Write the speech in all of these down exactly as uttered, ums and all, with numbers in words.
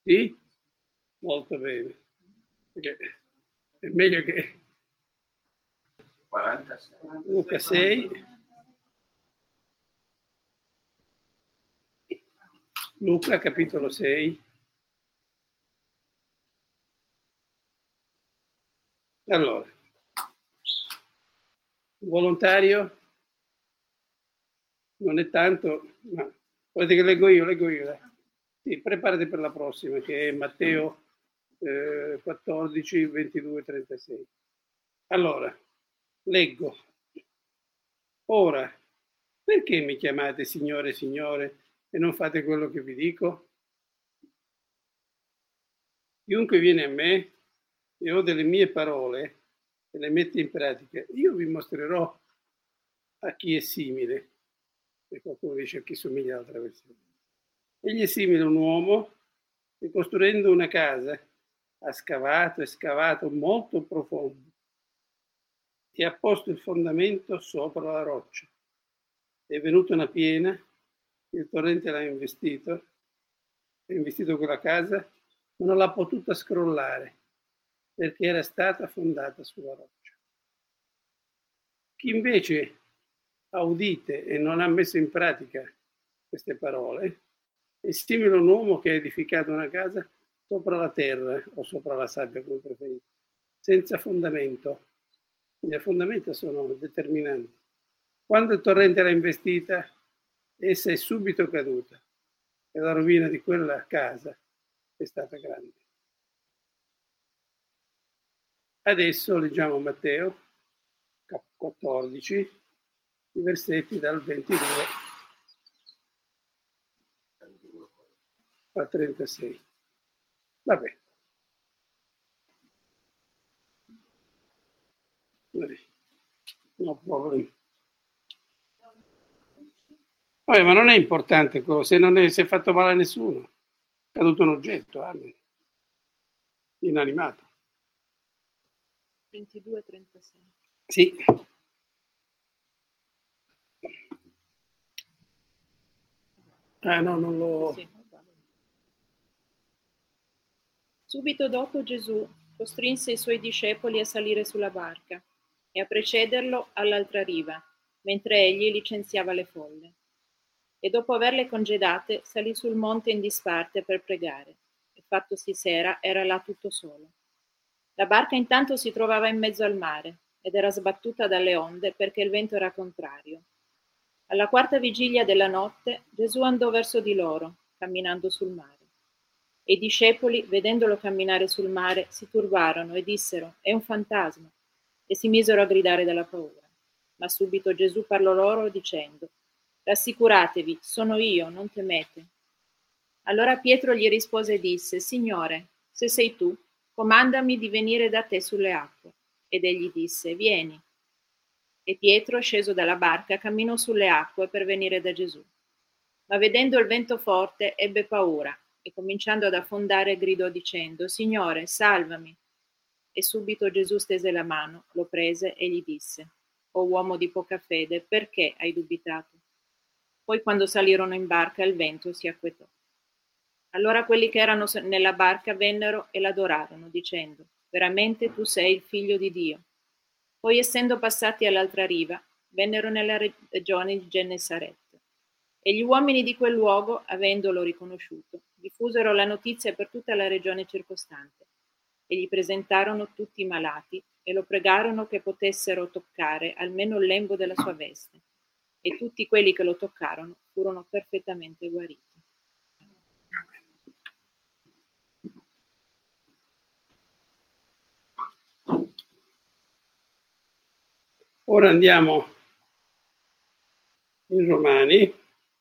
Sì? Molto bene. Perché è meglio che quarantasei. Luca sei. Luca capitolo sei. Allora, volontario non è tanto, ma volete che leggo io, leggo io. Dai. Sì, preparati per la prossima, che è Matteo eh, quattordici, ventidue, trentasei. Allora, leggo. Ora, perché mi chiamate Signore, Signore e non fate quello che vi dico? Chiunque viene a me e ho delle mie parole e le mette in pratica, io vi mostrerò a chi è simile. E qualcuno dice a chi somiglia all'altra versione. Egli è simile a un uomo che costruendo una casa ha scavato e scavato molto profondo e ha posto il fondamento sopra la roccia. È venuta una piena, il torrente l'ha investito, ha investito quella casa, ma non l'ha potuta scrollare perché era stata fondata sulla roccia. Chi invece ha udite e non ha messo in pratica queste parole è simile a un uomo che ha edificato una casa sopra la terra o sopra la sabbia, come preferite, senza fondamento. Le fondamenta sono determinanti. Quando il torrente l'ha investita, essa è subito caduta e la rovina di quella casa è stata grande. Adesso leggiamo Matteo quattordici, i versetti dal ventidue al trentasei. Vabbè. No problem. Vabbè, ma non è importante, se non è, si è fatto male a nessuno. È caduto un oggetto, amen. Inanimato. ventidue trentasei. Sì. Ah no, non lo... Sì. Subito dopo Gesù costrinse i suoi discepoli a salire sulla barca e a precederlo all'altra riva, mentre egli licenziava le folle. E dopo averle congedate salì sul monte in disparte per pregare, e fattosi sera era là tutto solo. La barca intanto si trovava in mezzo al mare ed era sbattuta dalle onde perché il vento era contrario. Alla quarta vigilia della notte Gesù andò verso di loro, camminando sul mare. E i discepoli, vedendolo camminare sul mare, si turbarono e dissero: «È un fantasma!» e si misero a gridare dalla paura. Ma subito Gesù parlò loro dicendo: «Rassicuratevi, sono io, non temete». Allora Pietro gli rispose e disse: «Signore, se sei tu, comandami di venire da te sulle acque». Ed egli disse: «Vieni». E Pietro, sceso dalla barca, camminò sulle acque per venire da Gesù. Ma vedendo il vento forte, ebbe paura e cominciando ad affondare gridò dicendo: «Signore, salvami!» E subito Gesù stese la mano, lo prese e gli disse: «O uomo di poca fede, perché hai dubitato?» Poi quando salirono in barca il vento si acquetò. Allora quelli che erano nella barca vennero e l'adorarono, dicendo: «Veramente tu sei il figlio di Dio». Poi essendo passati all'altra riva, vennero nella regione di Gennesaret. E gli uomini di quel luogo, avendolo riconosciuto, diffusero la notizia per tutta la regione circostante e gli presentarono tutti i malati e lo pregarono che potessero toccare almeno il lembo della sua veste. E tutti quelli che lo toccarono furono perfettamente guariti. Ora andiamo in Romani,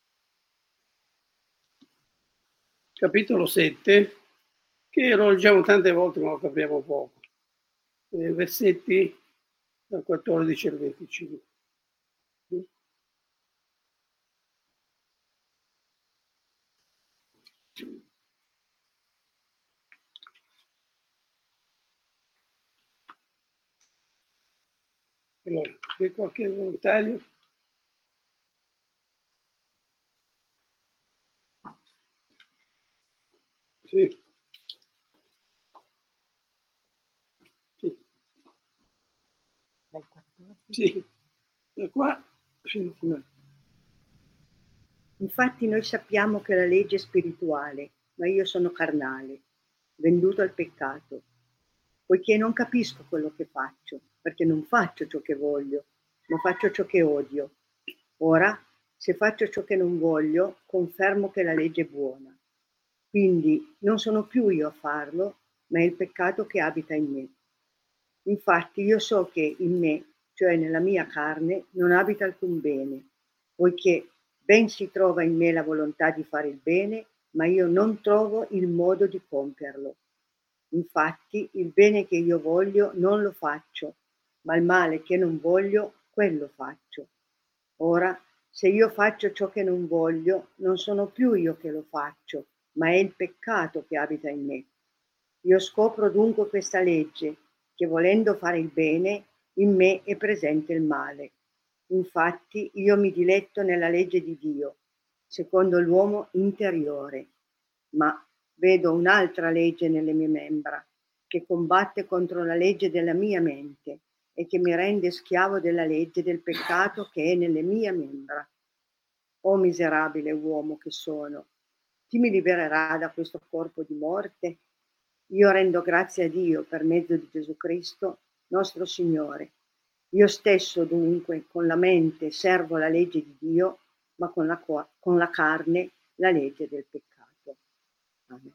capitolo sette, che lo leggiamo tante volte ma lo capiamo poco. Eh, versetti dal quattordici al venticinque. Allora, c'è qualche volontario? Sì. Sì, da qua fino a... Infatti noi sappiamo che la legge è spirituale, ma io sono carnale, venduto al peccato, poiché non capisco quello che faccio, perché non faccio ciò che voglio, ma faccio ciò che odio. Ora, se faccio ciò che non voglio, confermo che la legge è buona. Quindi non sono più io a farlo, ma è il peccato che abita in me. Infatti io so che in me, cioè nella mia carne, non abita alcun bene, poiché ben si trova in me la volontà di fare il bene, ma io non trovo il modo di compierlo. Infatti il bene che io voglio non lo faccio, ma il male che non voglio, quello faccio. Ora, se io faccio ciò che non voglio, non sono più io che lo faccio, ma è il peccato che abita in me. Io scopro dunque questa legge, che volendo fare il bene, in me è presente il male. Infatti io mi diletto nella legge di Dio, secondo l'uomo interiore, ma vedo un'altra legge nelle mie membra, che combatte contro la legge della mia mente e che mi rende schiavo della legge del peccato che è nelle mie membra. O miserabile uomo che sono, chi mi libererà da questo corpo di morte? Io rendo grazie a Dio per mezzo di Gesù Cristo, nostro Signore. Io stesso dunque con la mente servo la legge di Dio, ma con la, con la carne la legge del peccato. Amen.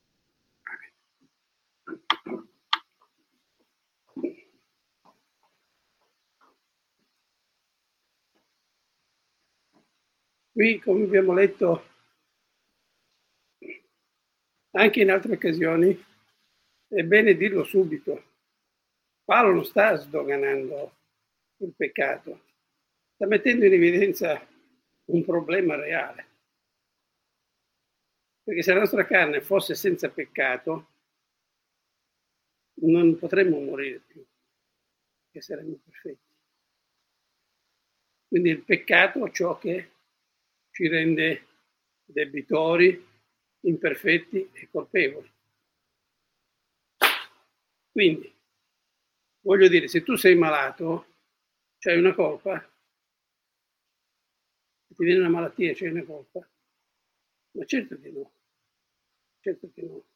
Qui, come abbiamo letto anche in altre occasioni, è bene dirlo subito. Paolo non sta sdoganando il peccato, sta mettendo in evidenza un problema reale. Perché se la nostra carne fosse senza peccato, non potremmo morire più, che saremmo perfetti. Quindi il peccato è ciò che ci rende debitori, imperfetti e colpevoli. Quindi, voglio dire, se tu sei malato, c'hai una colpa, se ti viene una malattia, c'hai una colpa? Ma certo che no, certo che no.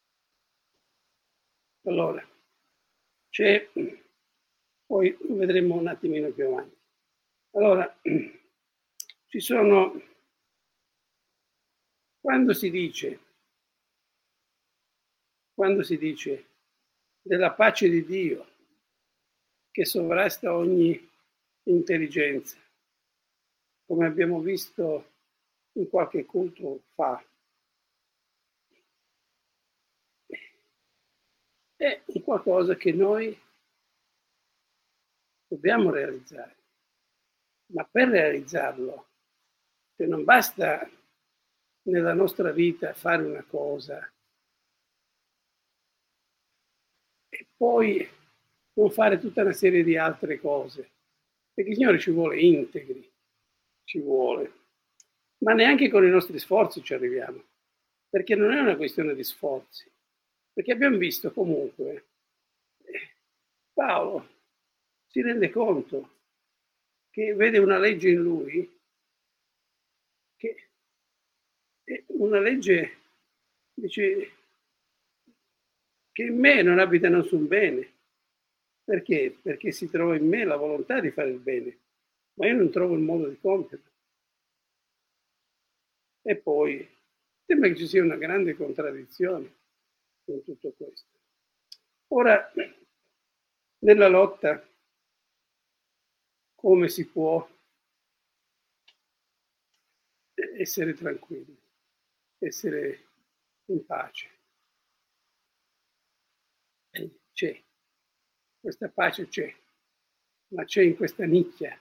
Allora, c'è, poi lo vedremo un attimino più avanti. Allora, ci sono, quando si dice, quando si dice della pace di Dio che sovrasta ogni intelligenza, come abbiamo visto in qualche culto fa, è un qualcosa che noi dobbiamo realizzare. Ma per realizzarlo, cioè non basta nella nostra vita fare una cosa e poi non fare tutta una serie di altre cose, perché il Signore ci vuole integri, ci vuole, ma neanche con i nostri sforzi ci arriviamo, perché non è una questione di sforzi, perché abbiamo visto comunque, Paolo si rende conto che vede una legge in lui, che è una legge, dice, che in me non abita nessun bene. Perché? Perché si trova in me la volontà di fare il bene, ma io non trovo il modo di compierlo. E poi sembra che ci sia una grande contraddizione in tutto questo. Ora, nella lotta, come si può essere tranquilli, essere in pace? E c'è, questa pace c'è, ma c'è in questa nicchia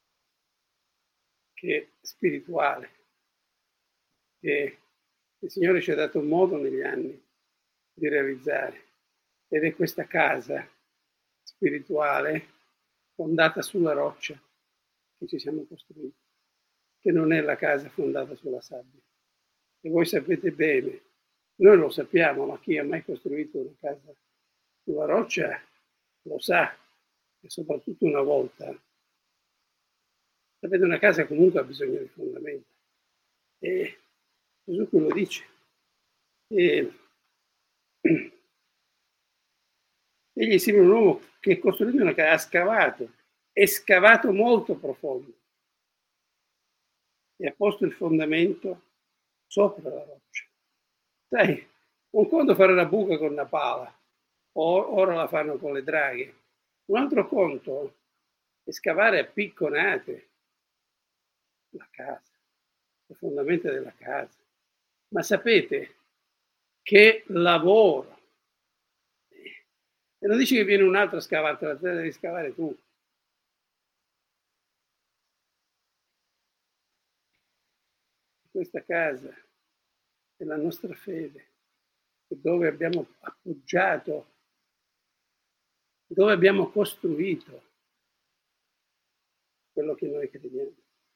che è spirituale, che il Signore ci ha dato un modo negli anni di realizzare, ed è questa casa spirituale fondata sulla roccia che ci siamo costruiti, che non è la casa fondata sulla sabbia. E voi sapete bene, noi lo sappiamo, ma chi ha mai costruito una casa sulla roccia lo sa, e soprattutto una volta Sapete, una casa comunque ha bisogno di fondamenta. E Gesù quello dice. E egli sembra un uomo che costruendo una casa ha scavato, è scavato molto profondo e ha posto il fondamento sopra la roccia. Sai, un conto fare la buca con una pala, ora la fanno con le draghe. Un altro conto è scavare a picconate la casa, le fondamenta della casa. Ma sapete che lavoro! E non dici che viene un altro a scavarti, la devi scavare tu. Questa casa è la nostra fede, dove abbiamo appoggiato, dove abbiamo costruito quello che noi crediamo.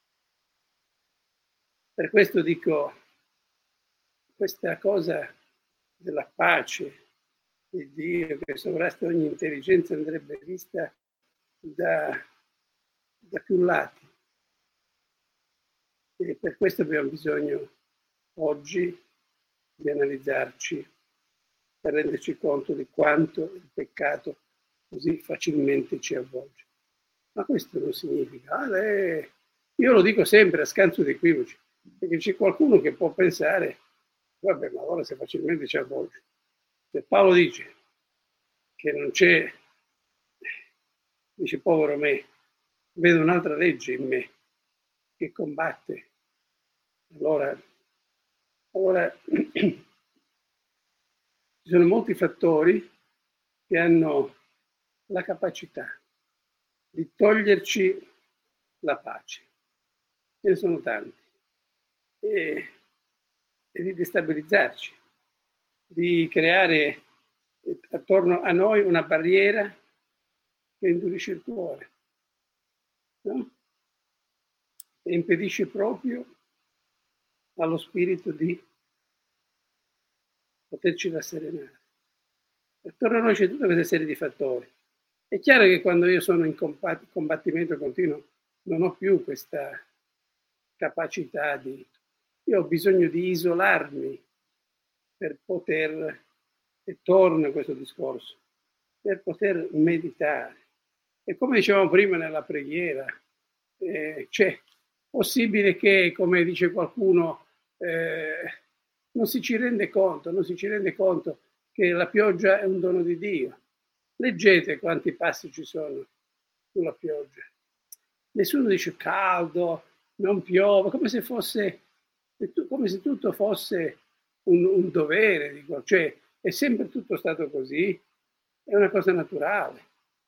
Per questo dico, questa cosa della pace di Dio che sovrasta ogni intelligenza andrebbe vista da, da più lati. E per questo abbiamo bisogno oggi di analizzarci per renderci conto di quanto il peccato così facilmente ci avvolge. Ma questo non significa, ah, lei... io lo dico sempre a scanso di equivoci, perché c'è qualcuno che può pensare, vabbè, ma allora se facilmente ci avvolge. Se Paolo dice che non c'è, dice povero me, vedo un'altra legge in me che combatte. Allora, allora ci sono molti fattori che hanno la capacità di toglierci la pace. Ce ne sono tanti. E, e di destabilizzarci, di creare attorno a noi una barriera che indurisce il cuore, no? E impedisce proprio allo spirito di poterci rasserenare. Attorno a noi c'è tutta questa serie di fattori. È chiaro che quando io sono in combattimento continuo non ho più questa capacità di... Io ho bisogno di isolarmi per poter, e torno a questo discorso, per poter meditare. E come dicevamo prima nella preghiera, eh, c'è possibile che, come dice qualcuno, eh, non si ci rende conto, non si ci rende conto che la pioggia è un dono di Dio. Leggete quanti passi ci sono sulla pioggia. Nessuno dice caldo, non piove, come se fosse, come se tutto fosse un, un dovere, dico. Cioè è sempre tutto stato così, è una cosa naturale.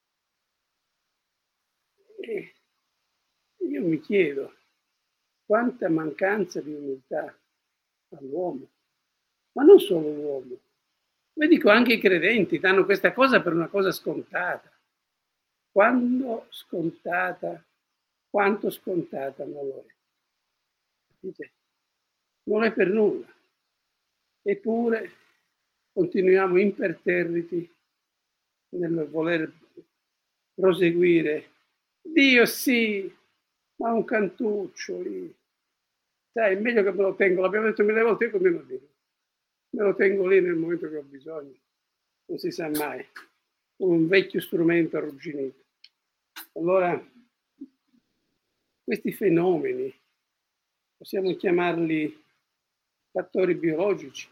E io mi chiedo quanta mancanza di umiltà all'uomo, ma non solo l'uomo. Vi dico, anche i credenti danno questa cosa per una cosa scontata. Quando scontata, quanto scontata non lo è. Capite? Non è per nulla. Eppure continuiamo imperterriti nel voler proseguire. Dio sì, ma un cantuccio lì. Sai, è meglio che me lo tengo, l'abbiamo detto mille volte, io continuo a dirlo. Me lo tengo lì nel momento che ho bisogno. Non si sa mai. Un vecchio strumento arrugginito. Allora, questi fenomeni, possiamo chiamarli fattori biologici.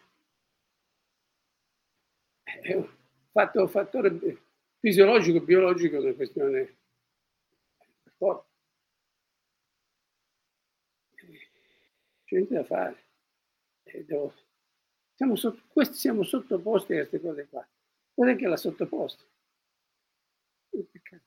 È un fatto, fattore fisiologico, biologico, è una questione del corpo. C'è niente da fare. E devo, siamo, sotto, questi siamo sottoposti a queste cose qua. Cos'è che l'ha sottoposto? Il peccato.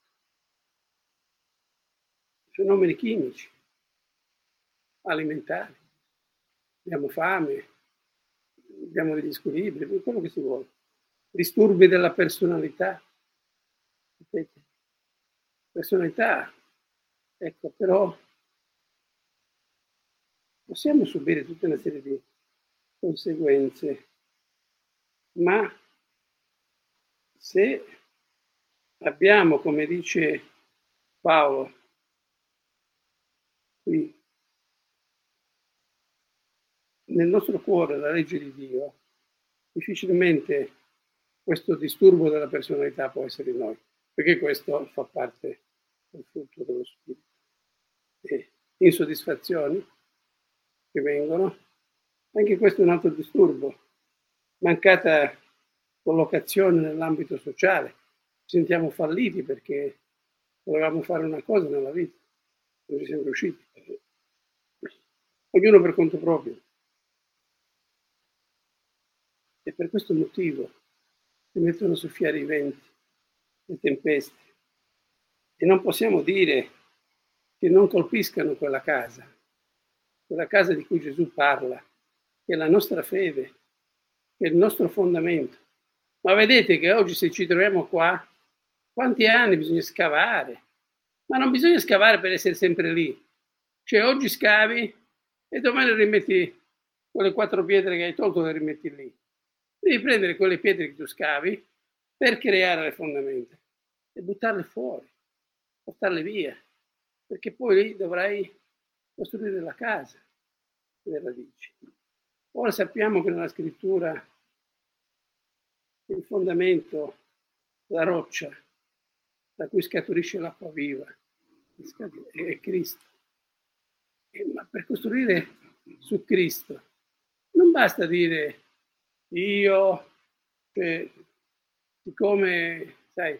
Fenomeni chimici, alimentari. Abbiamo fame, abbiamo degli squilibri, quello che si vuole. Disturbi della personalità. Sapete? Personalità. Ecco, però possiamo subire tutta una serie di conseguenze, ma se abbiamo, come dice Paolo, Qui, nel nostro cuore, la legge di Dio, difficilmente questo disturbo della personalità può essere in noi, perché questo fa parte del frutto dello spirito. E insoddisfazioni che vengono, anche questo è un altro disturbo, mancata collocazione nell'ambito sociale, ci sentiamo falliti perché volevamo fare una cosa nella vita, non ci siamo riusciti, ognuno per conto proprio. E per questo motivo si mettono a soffiare i venti, le tempeste, e non possiamo dire che non colpiscano quella casa, quella casa di cui Gesù parla, che è la nostra fede, che è il nostro fondamento. Ma vedete che oggi se ci troviamo qua, quanti anni bisogna scavare? Ma non bisogna scavare per essere sempre lì. Cioè oggi scavi e domani rimetti quelle quattro pietre che hai tolto, le rimetti lì. Devi prendere quelle pietre che tu scavi per creare le fondamenta e buttarle fuori, portarle via, perché poi lì dovrai costruire la casa, le radici. Ora sappiamo che nella scrittura il fondamento, la roccia da cui scaturisce l'acqua viva, è Cristo. E, ma per costruire su Cristo non basta dire io, cioè, siccome, sai,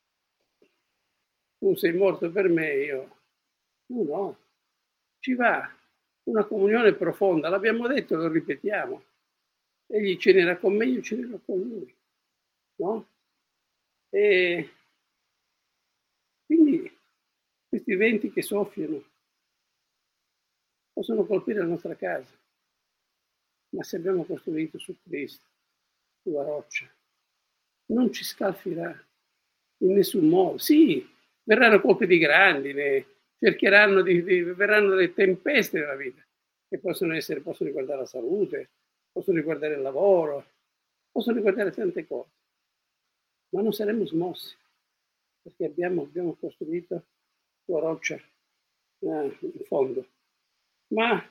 tu sei morto per me, io, no, no, ci va una comunione profonda, l'abbiamo detto, lo ripetiamo, egli cenerà con me, io cenerò con lui, no? E quindi questi venti che soffiano possono colpire la nostra casa, ma se abbiamo costruito su Cristo, sulla roccia, non ci scalfirà in nessun modo. Sì, verranno colpi di grandine, cercheranno di, di verranno delle tempeste nella vita, che possono essere, possono riguardare la salute, possono riguardare il lavoro, possono riguardare tante cose, ma non saremo smossi, perché abbiamo, abbiamo costruito sulla roccia eh, in fondo. Ma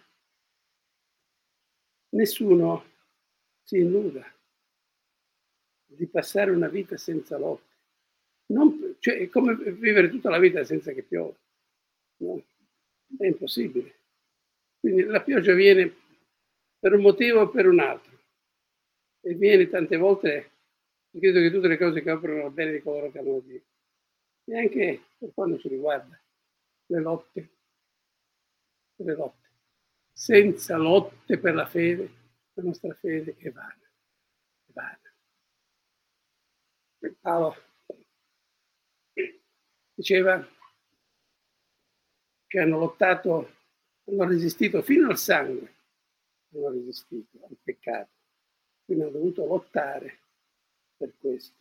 nessuno si illuda di passare una vita senza lotte. Non, cioè, è come vivere tutta la vita senza che piova. No? È impossibile. Quindi la pioggia viene per un motivo o per un altro. E viene tante volte, credo che tutte le cose che operano al bene di coloro che amano Dio. E anche per quanto ci riguarda, le lotte. Le lotte. Senza lotte per la fede, la nostra fede è vana. È vana. Paolo diceva che hanno lottato, hanno resistito fino al sangue, hanno resistito al peccato, quindi hanno dovuto lottare per questo.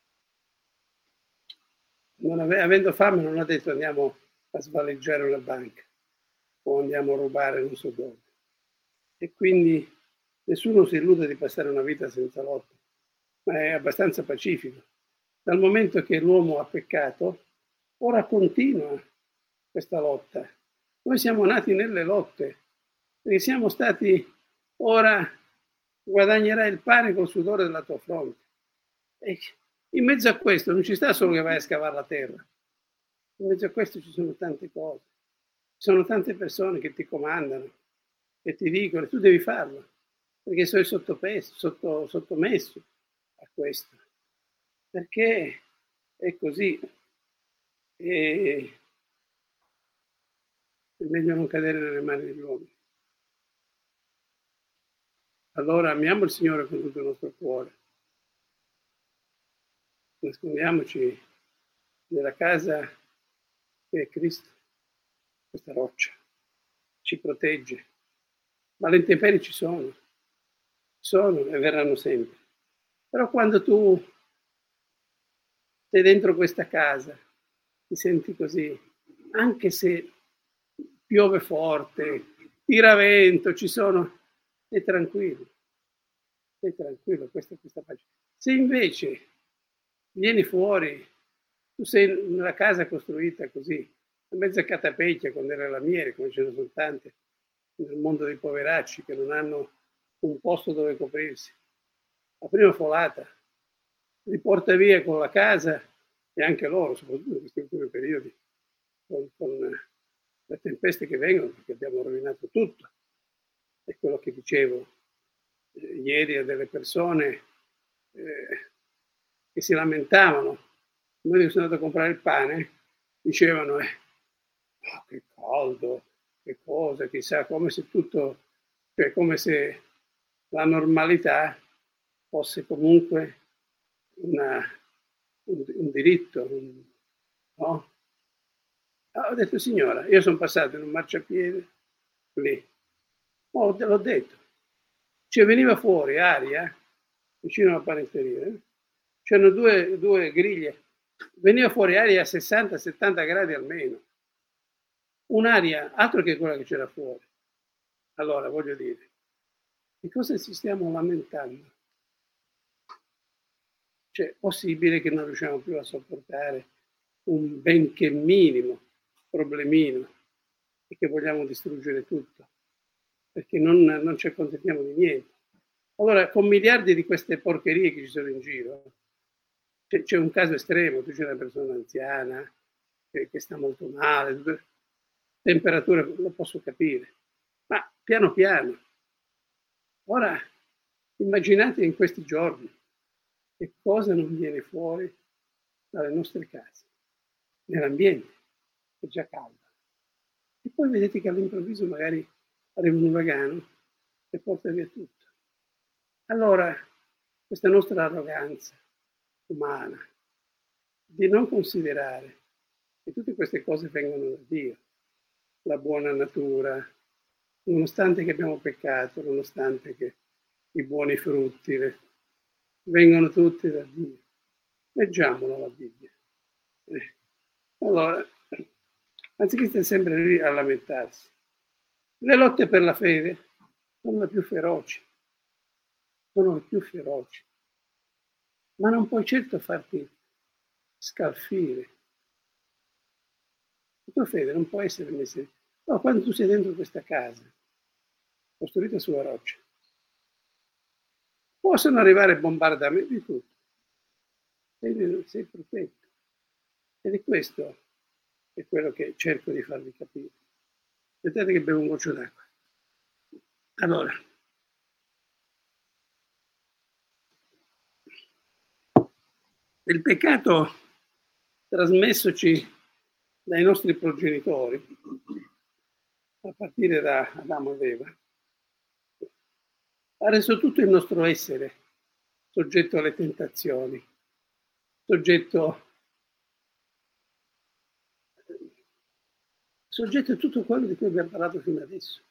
Non ave- avendo fame non ha detto andiamo a svaleggiare una banca o andiamo a rubare non so dove. E quindi nessuno si illude di passare una vita senza lotte, ma è abbastanza pacifico. Dal momento che l'uomo ha peccato, ora continua questa lotta. Noi siamo nati nelle lotte, perché siamo stati, ora guadagnerai il pane col sudore della tua fronte. E in mezzo a questo non ci sta solo che vai a scavare la terra, in mezzo a questo ci sono tante cose, ci sono tante persone che ti comandano, che ti dicono tu devi farlo, perché sei sottopeso, sotto, sottomesso a questo. Perché è così e è meglio non cadere nelle mani degli uomini. Allora amiamo il Signore con tutto il nostro cuore, nascondiamoci nella casa che è Cristo, questa roccia ci protegge, ma le intemperie ci sono, ci sono e verranno sempre. Però quando tu sei dentro questa casa, ti senti così, anche se piove forte, tira vento, ci sono, sei tranquillo, sei tranquillo, questa è questa pace. Se invece vieni fuori, tu sei nella casa costruita così, mezza catapecchia con delle lamiere, come ce ne sono tante nel mondo dei poveracci che non hanno un posto dove coprirsi. La prima folata li porta via con la casa e anche loro, soprattutto in questi ultimi periodi, con, con le tempeste che vengono, perché abbiamo rovinato tutto. È quello che dicevo eh, ieri a delle persone eh, che si lamentavano. Noi sono andato a comprare il pane, dicevano eh, oh, che caldo, che cosa, chissà, come se tutto, cioè come se la normalità fosse comunque una, un, un diritto, un, no? Ho detto, signora, io sono passato in un marciapiede lì, oh, te l'ho detto, cioè veniva fuori aria, vicino alla panetteria, eh? C'erano due, due griglie, veniva fuori aria a sessanta settanta gradi almeno, un'aria altro che quella che c'era fuori. Allora, voglio dire, di cosa ci stiamo lamentando? Cioè, è possibile che non riusciamo più a sopportare un benché minimo problemino e che vogliamo distruggere tutto, perché non, non ci accontentiamo di niente. Allora, con miliardi di queste porcherie che ci sono in giro, c'è, c'è un caso estremo, tu c'è una persona anziana che, che sta molto male, temperatura, lo posso capire, ma piano piano. Ora, immaginate in questi giorni che cosa non viene fuori dalle nostre case, nell'ambiente, è già caldo. E poi vedete che all'improvviso magari arriva un uragano e porta via tutto. Allora, questa nostra arroganza umana di non considerare che tutte queste cose vengono da Dio, la buona natura, nonostante che abbiamo peccato, nonostante che i buoni frutti le, vengono tutti da Dio. Leggiamola la Bibbia. Eh. Allora, anziché stare sempre lì a lamentarsi, le lotte per la fede sono le più feroci, sono le più feroci, ma non puoi certo farti scalfire. La tua fede non può essere messa. No, quando tu sei dentro questa casa, costruita sulla roccia, possono arrivare bombardamenti di tutto. Sei, sei protetto. Ed è questo è quello che cerco di farvi capire. Aspettate che bevo un goccio d'acqua. Allora, il peccato trasmessoci dai nostri progenitori, a partire da Adamo ed Eva, ha reso tutto il nostro essere soggetto alle tentazioni, soggetto, soggetto a tutto quello di cui abbiamo parlato fino adesso.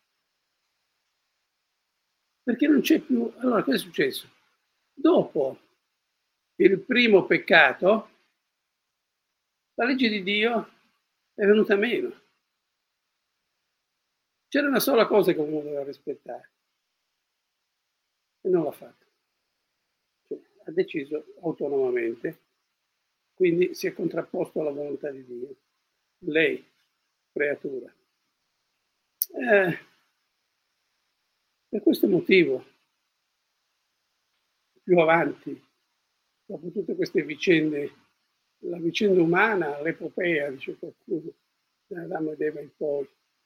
Perché non c'è più... Allora, cosa è successo? Dopo il primo peccato, la legge di Dio è venuta meno. C'era una sola cosa che uno doveva rispettare e non l'ha fatto. Cioè, ha deciso autonomamente, quindi si è contrapposto alla volontà di Dio. Lei, creatura. Eh, per questo motivo, più avanti, dopo tutte queste vicende, la vicenda umana, l'epopea, dice qualcuno, da Adamo ed Eva in poi,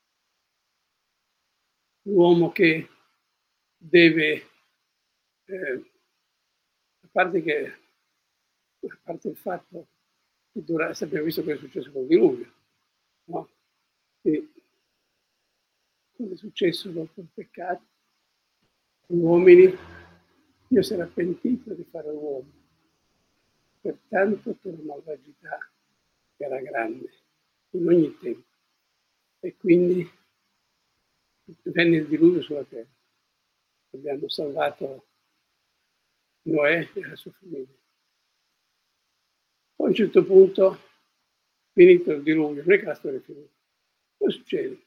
l'uomo che deve, eh, a parte che, a parte il fatto che dura, abbiamo visto cosa è successo con il diluvio, no? E cosa è successo dopo il peccato? Gli uomini, Dio si era pentito di fare l'uomo, pertanto per la malvagità era grande in ogni tempo e quindi venne il diluvio sulla terra. Abbiamo salvato Noè e la sua famiglia. Poi a un certo punto, finito il diluvio, non è che la storia è finita. Cosa succede?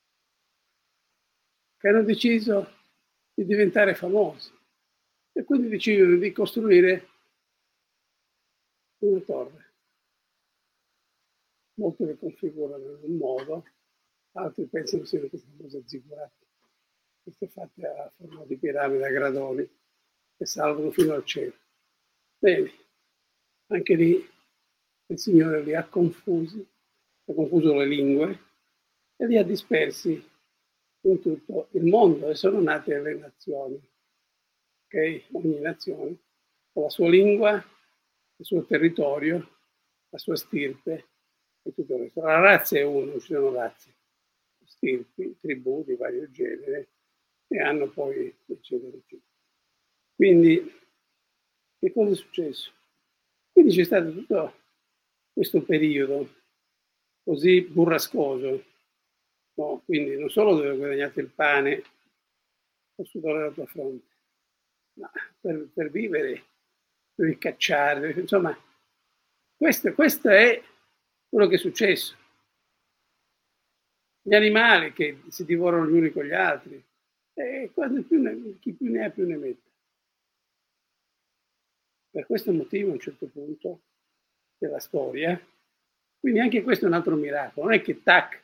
Che hanno deciso di diventare famosi e quindi decidono di costruire una torre. molti le configurano in un modo, altri pensano siano queste cose zigurate, queste fatte a forma di piramide a gradoni, che salgono fino al cielo. Bene, anche lì il Signore li ha confusi, ha confuso le lingue e li ha dispersi in tutto il mondo e sono nate le nazioni. Ok? Ogni nazione ha la sua lingua, il suo territorio, la sua stirpe e tutto il resto. La razza è una, non ci sono razze, stirpi, tribù di vario genere e hanno poi eccetera eccetera. Quindi che cosa è successo? Quindi c'è stato tutto questo periodo così burrascoso, no? Quindi non solo dove guadagnate il pane o sudore la tua fronte, ma per, per vivere devi cacciare, insomma, questo, questo è quello che è successo. Gli animali che si divorano gli uni con gli altri, e quando più ne, chi più ne ha più ne mette. Per questo motivo a un certo punto della storia, quindi anche questo è un altro miracolo, non è che tac,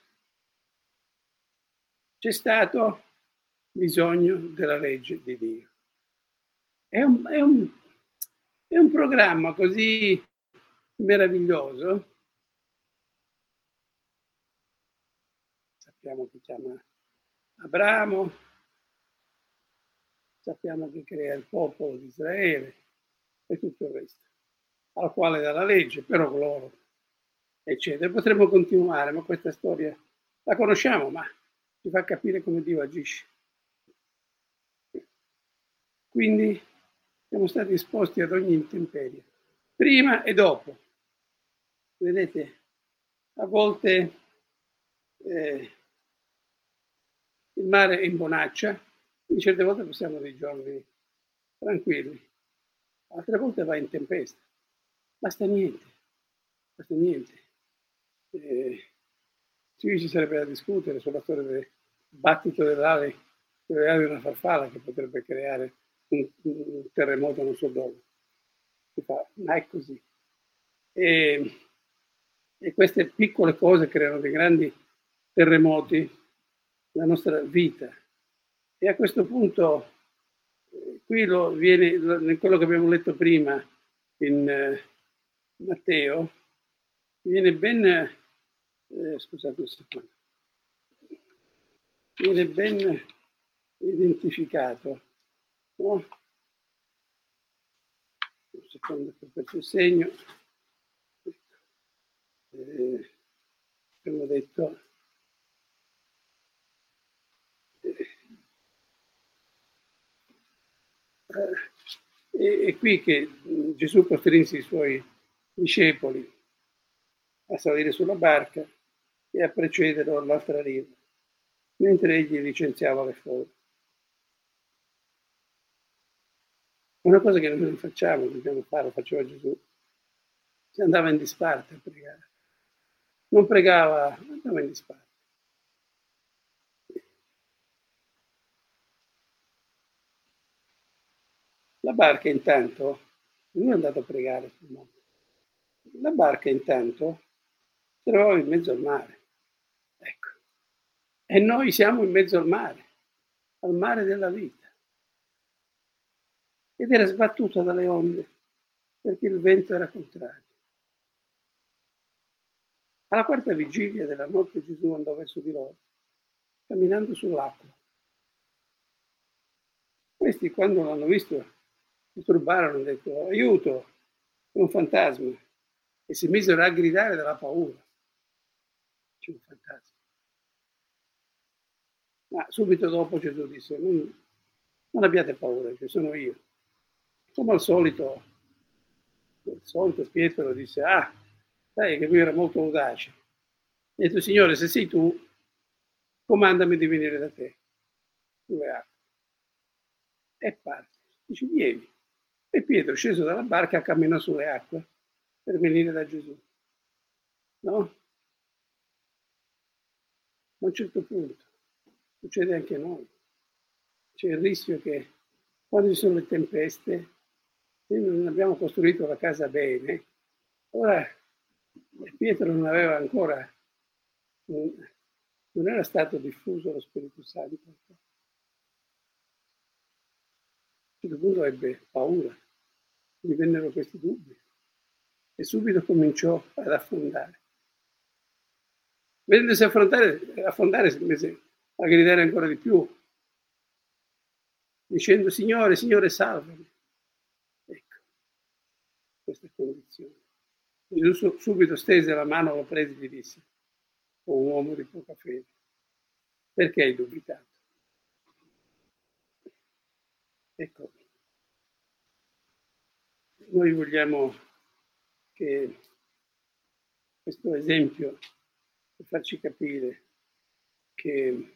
c'è stato bisogno della legge di Dio. È un, è un, è un programma così meraviglioso, sappiamo che chiama Abramo, sappiamo che crea il popolo di Israele e tutto il resto, al quale dà la legge, però loro, eccetera. Potremmo continuare, ma questa storia la conosciamo, ma ci fa capire come Dio agisce. Quindi siamo stati esposti ad ogni intemperie, prima e dopo. Vedete, a volte eh, il mare è in bonaccia, quindi certe volte passiamo dei giorni tranquilli, altre volte va in tempesta. Basta niente, basta niente. Eh, sì, ci sarebbe da discutere sulla storia del battito delle ali, delle ali di una farfalla che potrebbe creare un, un terremoto non so dove. Si fa, ma è così. E, e queste piccole cose creano dei grandi terremoti nella nostra vita. E a questo punto, eh, qui lo viene, lo, in quello che abbiamo letto prima in eh, Matteo, viene ben, eh, scusate un secondo, viene ben identificato, no? Un secondo che ho perso il segno. Eh, abbiamo detto eh, è qui che Gesù costrinse i suoi discepoli a salire sulla barca e a precederlo all'altra riva, mentre egli licenziava le folle. È una cosa che noi non facciamo, dobbiamo fare, lo faceva Gesù. Si andava in disparte a pregare. Non pregava, andava in disparte. La barca intanto, lui è andato a pregare sul monte. La barca intanto si trovava in mezzo al mare. Ecco. E noi siamo in mezzo al mare, al mare della vita. Ed era sbattuta dalle onde, perché il vento era contrario. Alla quarta vigilia della notte Gesù andò verso di loro, camminando sull'acqua. Questi, quando l'hanno visto, si turbarono, hanno detto, aiuto, è un fantasma. E si misero a gridare dalla paura. C'è un fantasma. Ma subito dopo Gesù disse, non, non abbiate paura, ci sono io. Come al solito, al solito Pietro disse, ah, sai che lui era molto audace. Ha detto, Signore, se sei tu, comandami di venire da te. Sulle acque. E parte. Dice, vieni. E Pietro, sceso dalla barca, camminò sulle acque per venire da Gesù. No? A un certo punto succede anche a noi. C'è il rischio che quando ci sono le tempeste, se non abbiamo costruito la casa bene, allora E Pietro non aveva ancora, non, non era stato diffuso lo Spirito Santo. A un certo punto ebbe paura, gli vennero questi dubbi e subito cominciò ad affondare. Vedendosi affrontare, affondare si mise a gridare ancora di più, dicendo: Signore, Signore, salvami. Ecco, questa condizione. Gesù subito stese la mano, lo prese e gli disse: o un uomo di poca fede, perché hai dubitato? Ecco, noi vogliamo che questo esempio per farci capire che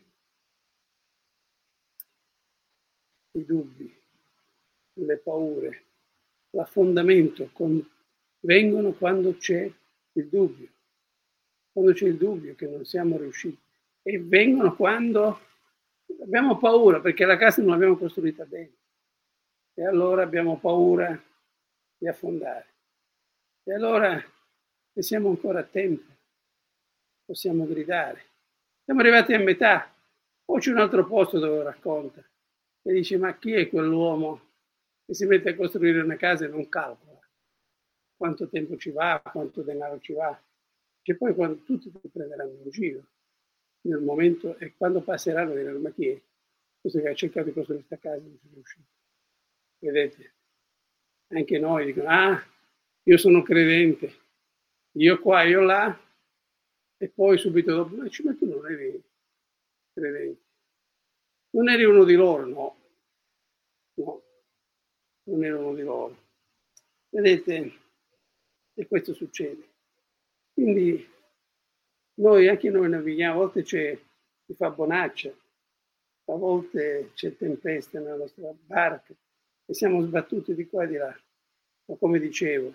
i dubbi, le paure, l'affondamento con, vengono quando c'è il dubbio, quando c'è il dubbio che non siamo riusciti, e vengono quando abbiamo paura perché la casa non l'abbiamo costruita bene e allora abbiamo paura di affondare. E allora, se siamo ancora a tempo, possiamo gridare. Siamo arrivati a metà, poi c'è un altro posto dove racconta e dice: ma chi è quell'uomo che si mette a costruire una casa e non calcola quanto tempo ci va, quanto denaro ci va, che poi quando tutti ti prenderanno in giro nel momento, e quando passeranno diranno: ma chi è questo che ha cercato di costruire questa casa e non ci è riuscito? Vedete, anche noi dicono: ah, io sono credente, io qua, io là, e poi subito dopo: ma tu non eri credente, non eri uno di loro. No, no, non ero uno di loro. Vedete, e questo succede. Quindi noi, anche noi navighiamo, a volte c'è chi fa bonaccia, a volte c'è tempesta nella nostra barca e siamo sbattuti di qua e di là. Ma come dicevo,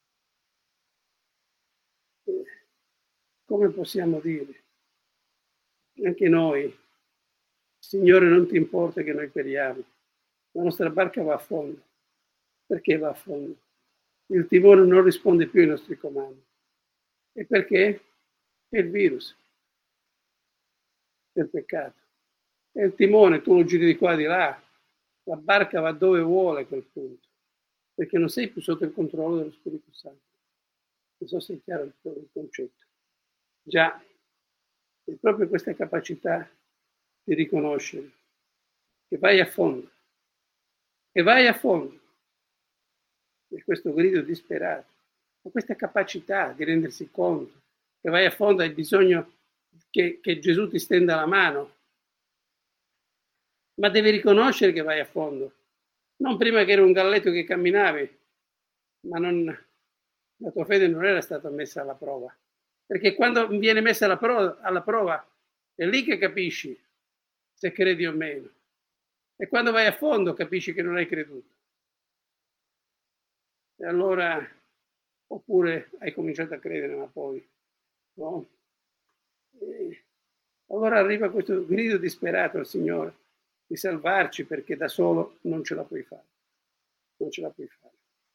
come possiamo dire? Anche noi, Signore, non ti importa che noi periamo, la nostra barca va a fondo. Perché va a fondo? Il timone non risponde più ai nostri comandi. E perché? È il virus del peccato. È il timone, tu lo giri di qua e di là, la barca va dove vuole a quel punto, perché non sei più sotto il controllo dello Spirito Santo. Non so se è chiaro il concetto. Già, è proprio questa capacità di riconoscere che vai a fondo, che vai a fondo, e questo grido disperato, ma questa capacità di rendersi conto che vai a fondo, hai bisogno che, che Gesù ti stenda la mano, ma devi riconoscere che vai a fondo, non prima che eri un galletto che camminavi, ma non, la tua fede non era stata messa alla prova, perché quando viene messa alla prova, alla prova è lì che capisci se credi o meno, e quando vai a fondo capisci che non hai creduto. E allora, oppure hai cominciato a credere, ma poi no. E allora arriva questo grido disperato al Signore di salvarci, perché da solo non ce la puoi fare, non ce la puoi fare.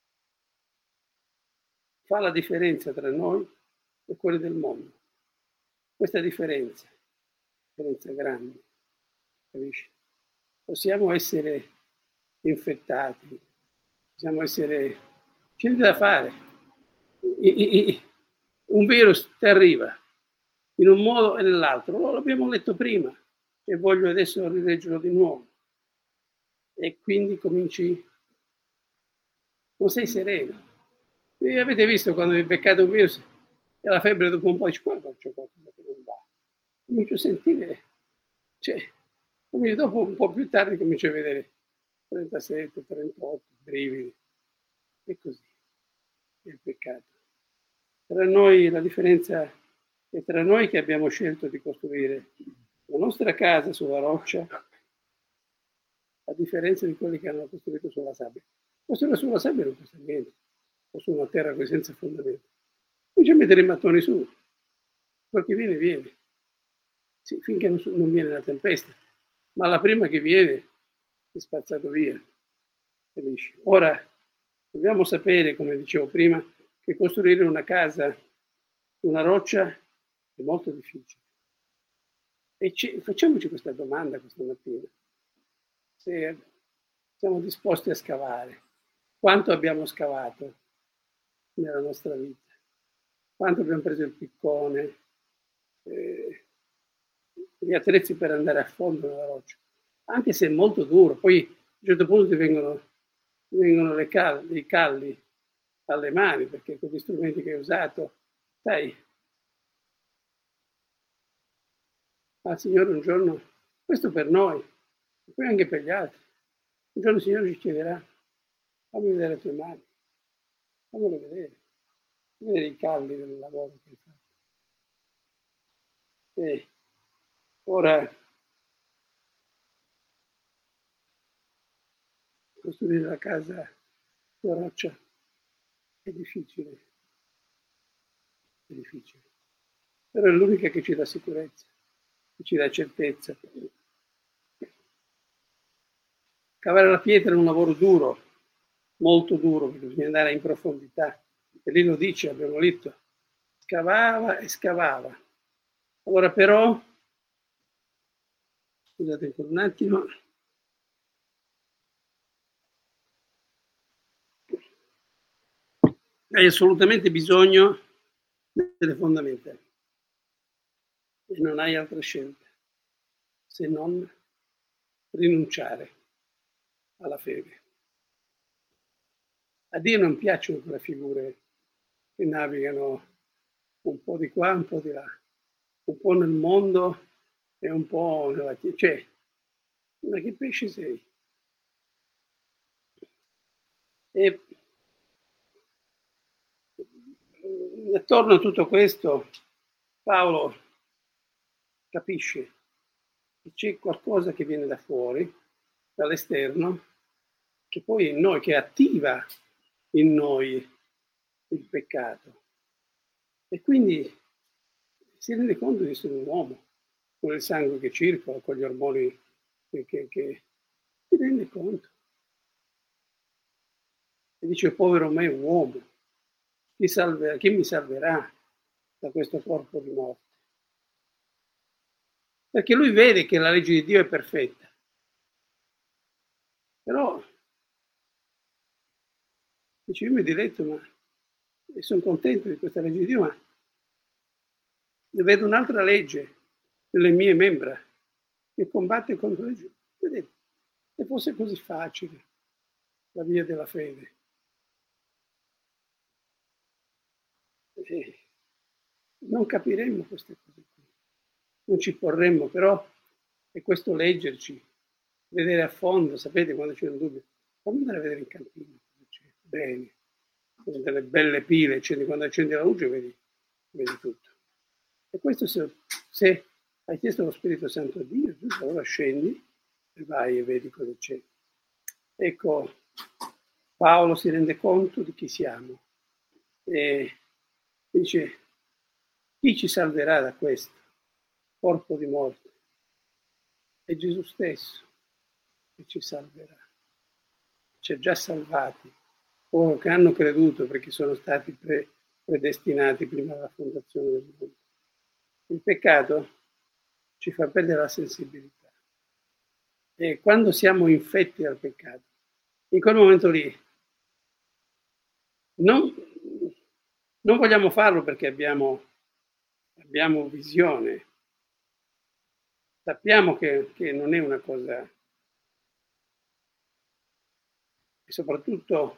Fa la differenza tra noi e quelli del mondo. Questa differenza, differenza grande, capisci? Possiamo essere infettati, possiamo essere, c'è niente da fare. I, i, un virus ti arriva in un modo e nell'altro, lo abbiamo letto prima e voglio adesso rileggerlo di nuovo. E quindi cominci, non sei sereno. E avete visto quando vi beccate un virus e la febbre dopo un po' dice: guarda, c'è qualcosa che non va. Comincio a sentire, cioè, dopo un po' più tardi comincio a vedere trentasette, trentotto, brividi, e così, è il peccato. Tra noi, la differenza è tra noi che abbiamo scelto di costruire la nostra casa sulla roccia, a differenza di quelli che hanno costruito sulla sabbia. Costruire sulla sabbia non costa niente, o su una terra così senza fondamento. Comincia a mettere i mattoni su, quel che viene, viene. Sì, finché non, non viene la tempesta, ma la prima che viene è spazzato via. Capisci? Ora, dobbiamo sapere, come dicevo prima, che costruire una casa una roccia è molto difficile. E ci, facciamoci questa domanda questa mattina. Se siamo disposti a scavare, quanto abbiamo scavato nella nostra vita? Quanto abbiamo preso il piccone, eh, gli attrezzi per andare a fondo nella roccia? Anche se è molto duro, poi a un certo punto ti vengono, ti vengono le calli, i calli alle mani, perché con gli strumenti che hai usato, sai, al Signore un giorno, questo per noi, e poi anche per gli altri, un giorno il Signore ci chiederà, fammi vedere le tue mani, fammelo vedere, vedere i calli del lavoro che hai fatto. E ora costruire la casa sulla roccia è difficile, è difficile, però è l'unica che ci dà sicurezza, che ci dà certezza. Cavare la pietra è un lavoro duro, molto duro, perché bisogna andare in profondità. E lì lo dice, abbiamo letto, scavava e scavava. Allora però, scusate ancora un attimo, hai assolutamente bisogno delle fondamenta e non hai altra scelta se non rinunciare alla fede. A Dio non piacciono quelle figure che navigano un po' di qua, un po' di là, un po' nel mondo e un po' nella chiesa. Cioè, ma che pesce sei? E attorno a tutto questo Paolo capisce che c'è qualcosa che viene da fuori, dall'esterno, che poi è in noi, che attiva in noi il peccato. E quindi si rende conto di essere un uomo, con il sangue che circola, con gli ormoni che, che, che si rende conto. E dice, povero me uomo, chi, salverà, chi mi salverà da questo corpo di morte? Perché lui vede che la legge di Dio è perfetta. Però dice, io mi diletto, ma e sono contento di questa legge di Dio, ma ne vedo un'altra legge nelle mie membra che combatte contro le legge. Vedete, se fosse così facile la via della fede, eh, non capiremmo queste cose qui, non ci porremmo, però è questo leggerci, vedere a fondo, sapete quando c'è un dubbio, fammi andare a vedere in cantina, bene, con delle belle pile, accendi, quando accendi la luce vedi, vedi tutto. E questo se, se hai chiesto lo Spirito Santo a Dio, giusto, allora scendi e vai e vedi cosa c'è. Ecco, Paolo si rende conto di chi siamo e dice, chi ci salverà da questo corpo di morte? È Gesù stesso che ci salverà. Ci ha già salvati, o che hanno creduto perché sono stati pre- predestinati prima della fondazione del mondo. Il peccato ci fa perdere la sensibilità. E quando siamo infetti dal peccato, in quel momento lì, non, non vogliamo farlo perché abbiamo, abbiamo visione. Sappiamo che, che non è una cosa... E soprattutto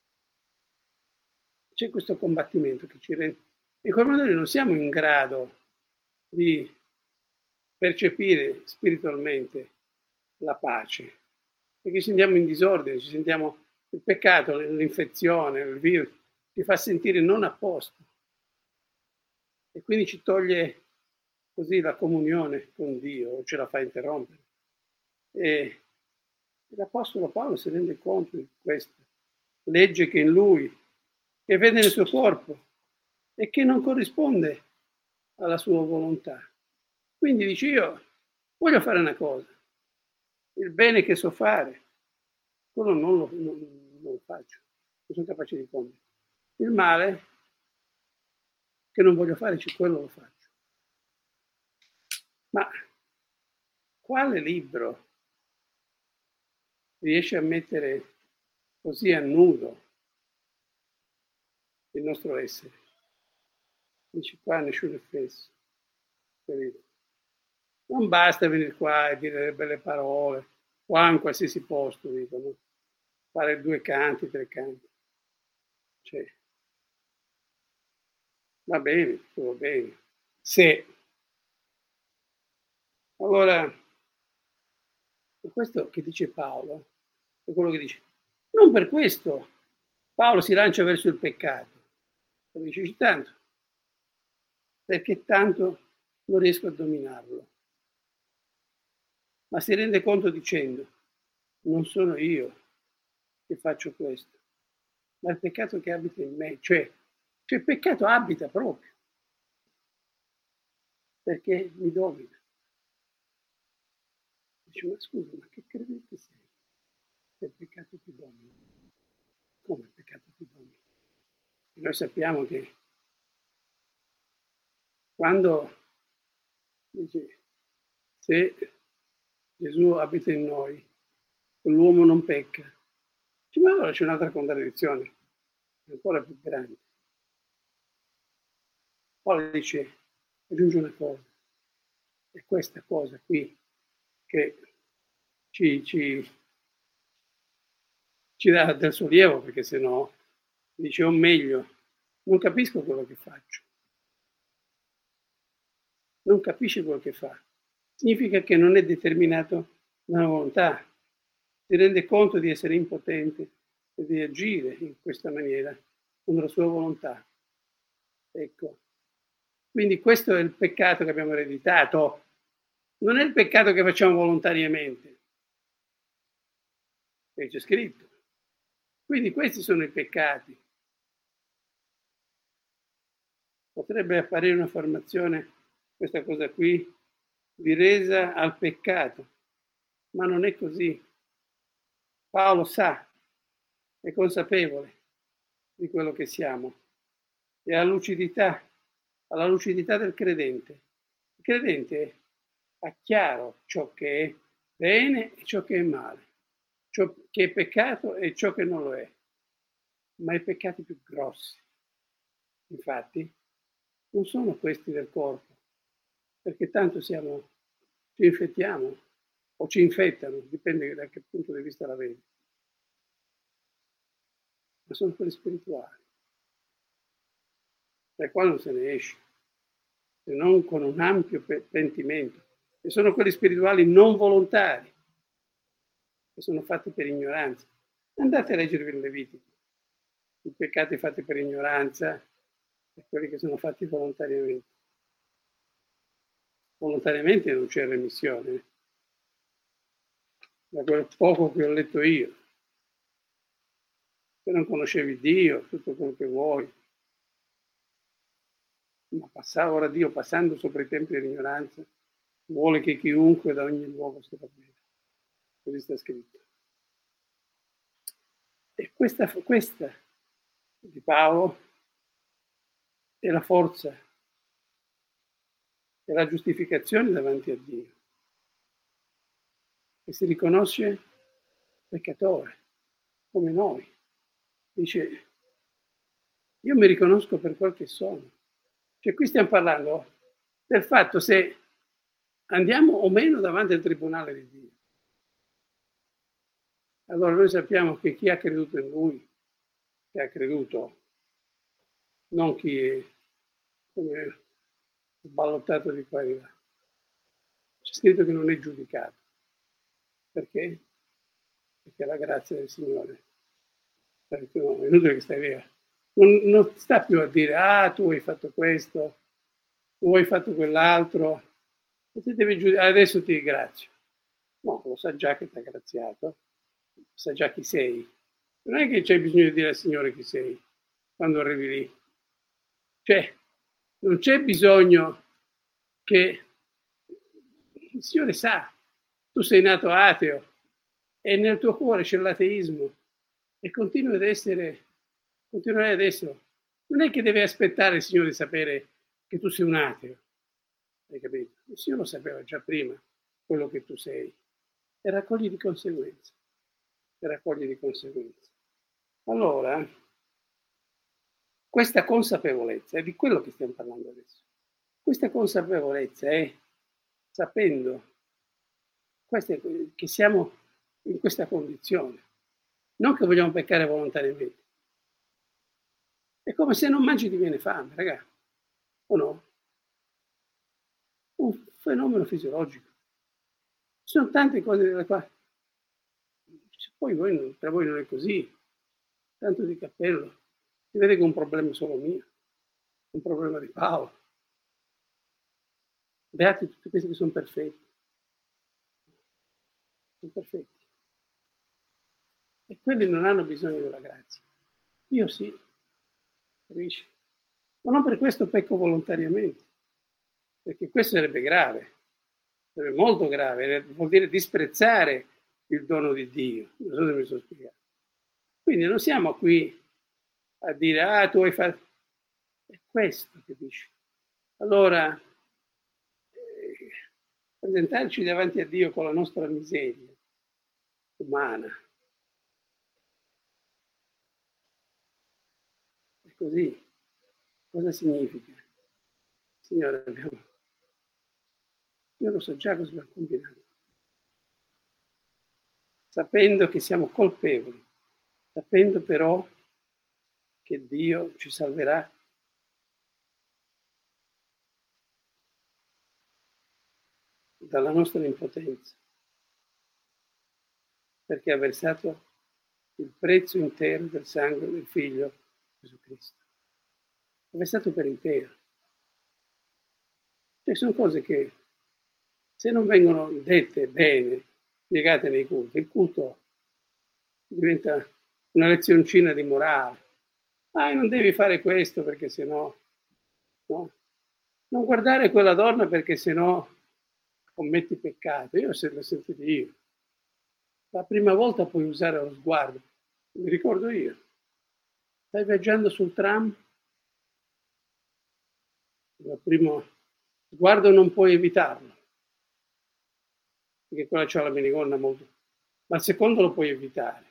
c'è questo combattimento che ci rende... In quel momento lì non siamo in grado di percepire spiritualmente la pace, perché ci sentiamo in disordine, ci sentiamo il peccato, l'infezione, il virus, ci fa sentire non a posto e quindi ci toglie così la comunione con Dio, o ce la fa interrompere. E l'Apostolo Paolo si rende conto di questo, legge che in lui, che vede nel suo corpo e che non corrisponde alla sua volontà. Quindi dice, io voglio fare una cosa, il bene che so fare, quello non lo, non, non lo faccio, non sono capace di compiere. Il male, che non voglio fare, cioè quello lo faccio. Ma quale libro riesce a mettere così a nudo il nostro essere? Dici qua nessuno è fesso. Non basta venire qua e dire delle belle parole, qua in qualsiasi posto dicono, fare due canti, tre canti. Cioè, va bene, tutto va bene. Se allora, questo che dice Paolo è quello che dice, non per questo Paolo si lancia verso il peccato, lo dice tanto, perché tanto non riesco a dominarlo. Ma si rende conto dicendo, non sono io che faccio questo, ma il peccato che abita in me, cioè, cioè il peccato abita proprio, perché mi domina. Dice, ma scusa, ma che credente sei? Che il peccato ti domina. Come il peccato ti domina? E noi sappiamo che quando dice, se Gesù abita in noi, l'uomo non pecca. Ma allora c'è un'altra contraddizione, ancora più grande. Poi dice, aggiunge una cosa, è questa cosa qui che ci, ci, ci dà del sollievo, perché se no, dice, o meglio, non capisco quello che faccio. Non capisce quello che fa. Significa che non è determinato dalla volontà, si rende conto di essere impotente e di agire in questa maniera con la sua volontà. Ecco. Quindi questo è il peccato che abbiamo ereditato. Non è il peccato che facciamo volontariamente, che c'è scritto. Quindi questi sono i peccati. Potrebbe apparire una formazione, questa cosa qui, di resa al peccato, ma non è così. Paolo sa, è consapevole di quello che siamo e ha lucidità, ha la lucidità del credente. Il credente ha chiaro ciò che è bene e ciò che è male, ciò che è peccato e ciò che non lo è, ma i peccati più grossi, infatti, non sono questi del corpo, perché tanto siamo, ci infettiamo o ci infettano, dipende da che punto di vista la vedi, ma sono quelli spirituali, dai quali non se ne esce, se non con un ampio pentimento, e sono quelli spirituali non volontari, che sono fatti per ignoranza. Andate a leggervi il Levitico, i peccati fatti per ignoranza e quelli che sono fatti volontariamente. Volontariamente non c'è remissione, da quel poco che ho letto io. Se non conoscevi Dio, tutto quello che vuoi, ma passava ora Dio, passando sopra i tempi dell'ignoranza, vuole che chiunque da ogni luogo sia ravveduto. Così sta scritto. E questa, questa di Paolo è la forza, è la giustificazione davanti a Dio. E si riconosce peccatore, come noi. Dice, io mi riconosco per quel che sono. Cioè qui stiamo parlando del fatto se andiamo o meno davanti al tribunale di Dio. Allora noi sappiamo che chi ha creduto in Lui, che ha creduto, non chi è come sballottato di qua e di là. C'è scritto che non è giudicato. Perché? Perché la grazia del Signore. Perché no, è inutile che stai via. Non, non sta più a dire, ah, tu hai fatto questo, tu hai fatto quell'altro, e ti devi giudicare, adesso ti ringrazio. No, lo sa già che ti ha graziato, sa già chi sei. Non è che c'è bisogno di dire al Signore chi sei quando arrivi lì. Cioè, non c'è bisogno che il Signore sa, tu sei nato ateo e nel tuo cuore c'è l'ateismo e continui ad essere, continuerai ad esserlo. Non è che deve aspettare il Signore di sapere che tu sei un ateo, hai capito? Il Signore lo sapeva già prima quello che tu sei e raccogli di conseguenza, e raccogli di conseguenza. Allora, questa consapevolezza, è di quello che stiamo parlando adesso, questa consapevolezza è sapendo che siamo in questa condizione, non che vogliamo peccare volontariamente. È come se non mangi ti viene fame, ragazzi, o no? Un fenomeno fisiologico. Ci sono tante cose delle quali poi voi, per voi non è così, tanto di cappello. Si vede che è un problema solo mio, un problema di Paolo. Beati tutti questi che sono perfetti. Sono perfetti. E quelli non hanno bisogno della grazia. Io sì, capisci? Ma non per questo pecco volontariamente, perché questo sarebbe grave, sarebbe molto grave, vuol dire disprezzare il dono di Dio. Non so se mi sono spiegato. Quindi non siamo qui a dire, ah, tu hai fatto... È questo, capisci? Allora, eh, presentarci davanti a Dio con la nostra miseria umana, è così. Cosa significa? Signore, abbiamo... io lo so già cosa abbiamo combinato. Sapendo che siamo colpevoli, sapendo però che Dio ci salverà. Dalla nostra impotenza, perché ha versato il prezzo intero del sangue del Figlio Gesù Cristo. Ha versato per intero. Cioè sono cose che se non vengono dette bene, spiegate nei culti, il culto diventa una lezioncina di morale. Ah, non devi fare questo perché sennò, no? Non guardare quella donna perché sennò commetti peccato. Io se l'ho sentito io. La prima volta puoi usare lo sguardo. Mi ricordo io. Stai viaggiando sul tram? Il primo sguardo non puoi evitarlo. Perché quella c'ha la minigonna molto. Ma il secondo lo puoi evitare.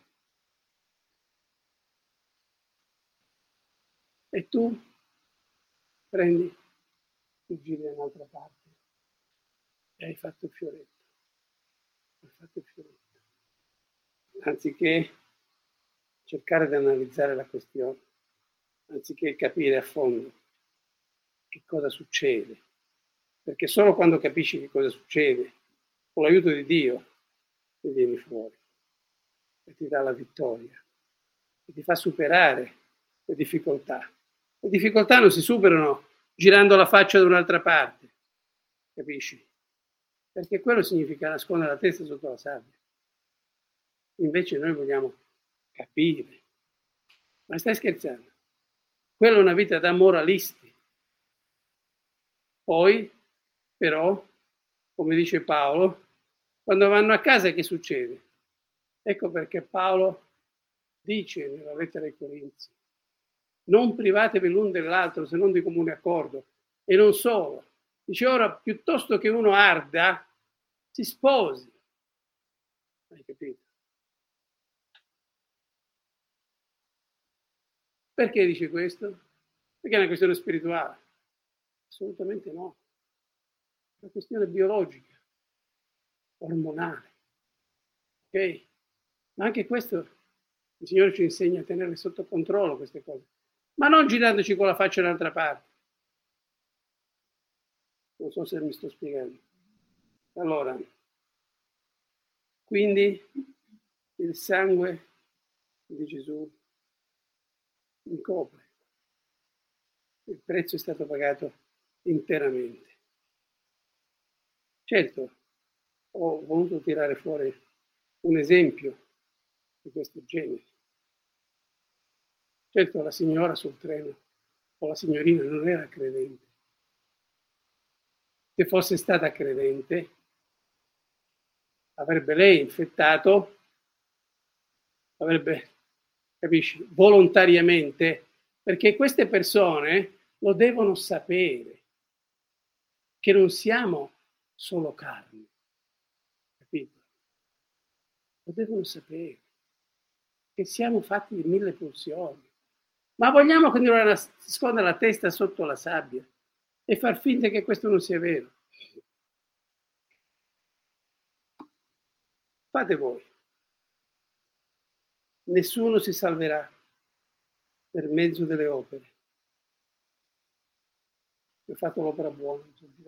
E tu prendi, ti giri da un'altra parte e hai fatto il fioretto. Hai fatto il fioretto. Anziché cercare di analizzare la questione, anziché capire a fondo che cosa succede, perché solo quando capisci che cosa succede, con l'aiuto di Dio, ti vieni fuori e ti dà la vittoria e ti fa superare le difficoltà. Le difficoltà non si superano girando la faccia da un'altra parte, capisci? Perché quello significa nascondere la testa sotto la sabbia. Invece noi vogliamo capire. Ma stai scherzando? Quella è una vita da moralisti. Poi, però, come dice Paolo, quando vanno a casa che succede? Ecco perché Paolo dice nella lettera ai Corinzi, non privatevi l'un dell'altro se non di comune accordo. E non solo. Dice ora, piuttosto che uno arda, si sposi. Hai capito? Perché dice questo? Perché è una questione spirituale? Assolutamente no. È una questione biologica, ormonale. Ok? Ma anche questo il Signore ci insegna a tenere sotto controllo queste cose. Ma non girandoci con la faccia dall'altra parte. Non so se mi sto spiegando. Allora, quindi il sangue di Gesù mi copre. Il prezzo è stato pagato interamente. Certo, ho voluto tirare fuori un esempio di questo genere. Certo, la signora sul treno o la signorina non era credente. Se fosse stata credente, avrebbe lei infettato, avrebbe, capisci, volontariamente perché queste persone lo devono sapere, che non siamo solo carne, capito? Lo devono sapere, che siamo fatti di mille pulsioni. Ma vogliamo continuare a nascondere la testa sotto la sabbia e far finta che questo non sia vero? Fate voi. Nessuno si salverà per mezzo delle opere. Ho fatto l'opera buona,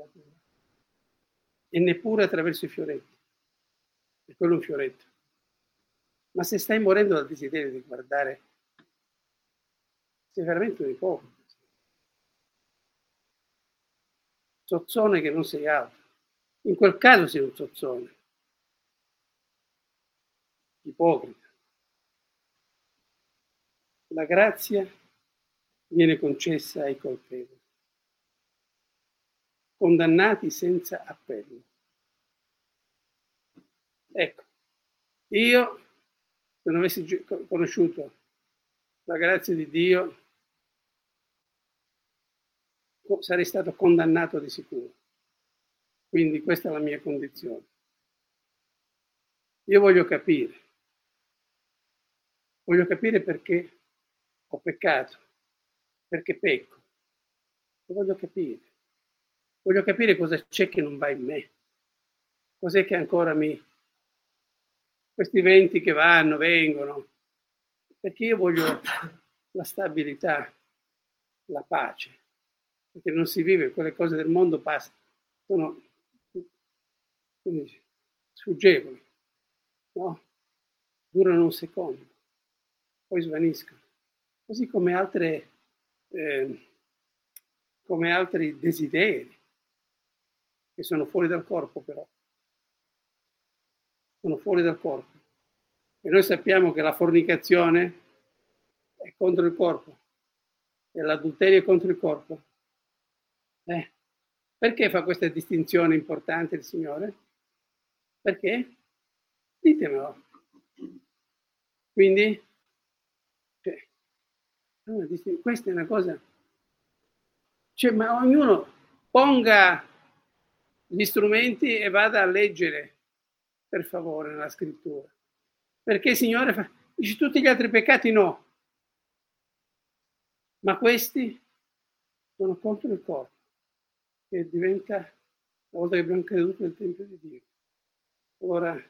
e neppure attraverso i fioretti. E quello è un fioretto. Ma se stai morendo dal desiderio di guardare, sei veramente un ipocrita. Zozzone che non sei altro. In quel caso sei un zozzone. Ipocrita. La grazia viene concessa ai colpevoli, condannati senza appello. Ecco, io, se non avessi conosciuto la grazia di Dio, sarei stato condannato di sicuro. Quindi questa è la mia condizione. Io voglio capire. Voglio capire perché ho peccato, perché pecco. Lo voglio capire. Voglio capire cosa c'è che non va in me. Cos'è che ancora mi... Questi venti che vanno, vengono. Perché io voglio la stabilità, la pace. Perché non si vive, quelle cose del mondo passano, sono sfuggevoli, no? Durano un secondo, poi svaniscono. Così come altre, eh, come altri desideri, che sono fuori dal corpo però. Sono fuori dal corpo. E noi sappiamo che la fornicazione è contro il corpo, e l'adulterio è contro il corpo. Eh, perché fa questa distinzione importante il Signore? Perché? Ditemelo. Quindi, cioè, questa è una cosa, cioè, ma ognuno ponga gli strumenti e vada a leggere, per favore, nella scrittura. Perché il Signore fa, dice tutti gli altri peccati no, ma questi sono contro il corpo, che diventa, una volta che abbiamo creduto, nel Tempio di Dio. Allora,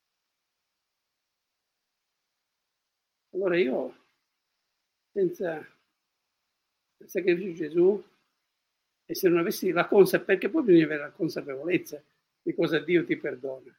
allora io, senza il sacrificio di Gesù, e se non avessi la consapevolezza, perché poi bisogna avere la consapevolezza di cosa Dio ti perdona,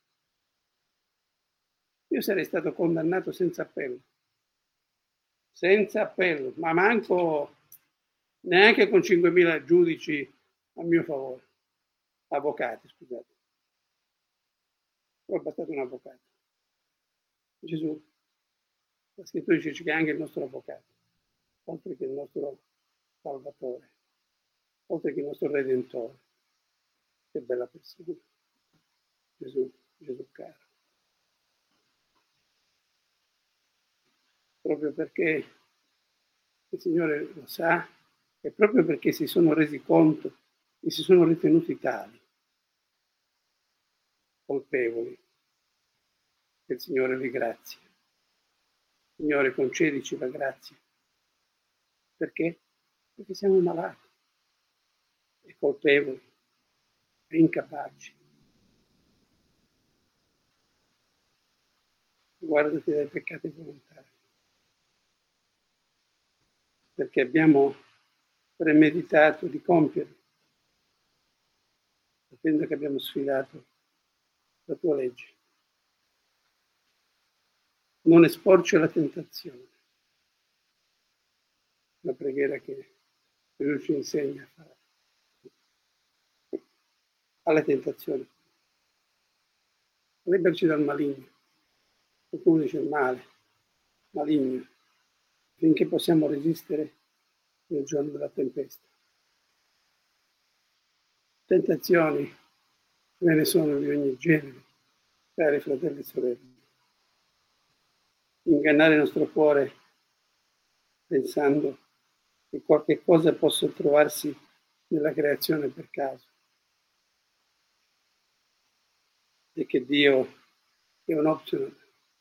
io sarei stato condannato senza appello. Senza appello, ma manco neanche con cinquemila giudici a mio favore. Avvocati, scusate. Però è bastato un avvocato. Gesù, la scrittura dice che è anche il nostro avvocato, oltre che il nostro Salvatore, oltre che il nostro Redentore. Che bella persona. Gesù, Gesù caro. Proprio perché il Signore lo sa, e proprio perché si sono resi conto e si sono ritenuti tali, colpevoli, che il Signore li grazia. Signore, concedici la grazia. Perché? Perché siamo malati, e colpevoli, e incapaci. Guardati dai peccati volontari. Perché abbiamo premeditato di compierli, sapendo che abbiamo sfidato la tua legge. Non esporci alla tentazione, la preghiera che Gesù ci insegna a fare. Alle tentazioni. Liberaci dal maligno. Qualcuno dice male, maligno, finché possiamo resistere nel giorno della tempesta. Tentazioni ve ne sono di ogni genere, cari fratelli e sorelle. Ingannare il nostro cuore pensando che qualche cosa possa trovarsi nella creazione per caso, e che Dio è un optional.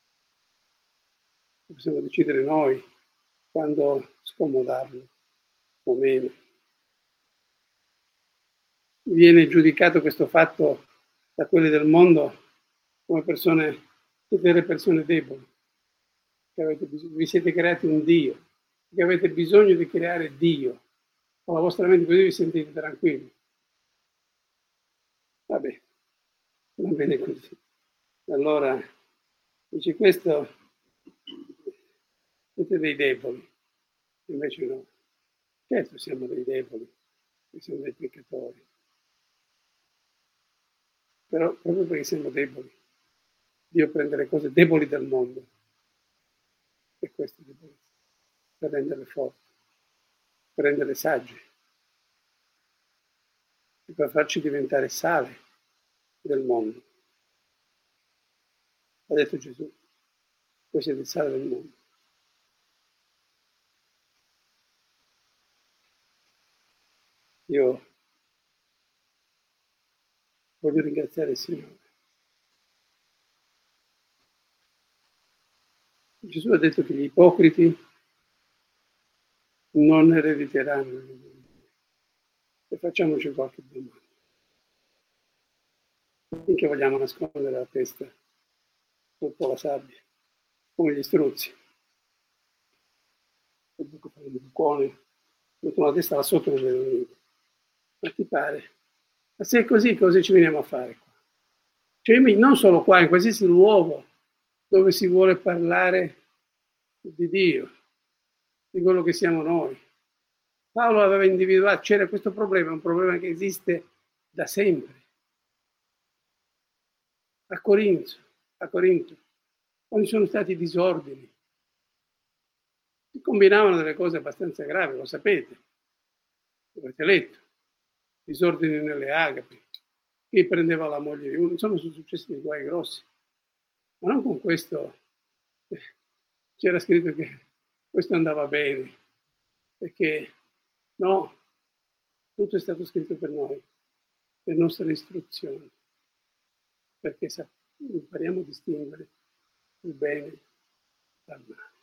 Possiamo decidere noi quando scomodarlo o meno. Viene giudicato questo fatto da quelli del mondo come persone, tutte le persone deboli, che avete bisogno, vi siete creati un Dio, che avete bisogno di creare Dio, con la vostra mente, così vi sentite tranquilli. Vabbè, va bene così. Allora, dice questo, siete dei deboli, invece no. Certo siamo dei deboli, siamo dei peccatori, però proprio perché siamo deboli, Dio prende le cose deboli del mondo, e queste debolezze, per renderle forti, per renderle sagge, e per farci diventare sale del mondo. Ha detto Gesù, voi siete il sale del mondo. Io voglio ringraziare il Signore. Gesù ha detto che gli ipocriti non erediteranno. E facciamoci qualche domanda. Finché vogliamo nascondere la testa sotto la sabbia, come gli struzzi. Il buco fa il bucone, mettono la testa là sotto e non vedono niente. Ma ti pare? Ma se è così, cosa ci veniamo a fare qua? Cioè, non solo qua, in qualsiasi luogo dove si vuole parlare di Dio, di quello che siamo noi. Paolo aveva individuato, c'era questo problema, un problema che esiste da sempre. A Corinto, a Corinto, quando sono stati disordini, si combinavano delle cose abbastanza gravi, lo sapete, avete letto, disordini nelle agapi, chi prendeva la moglie di uno, insomma sono successi dei guai grossi, ma non con questo, c'era scritto che questo andava bene, perché no, tutto è stato scritto per noi, per nostra istruzione, perché impariamo a distinguere il bene dal male.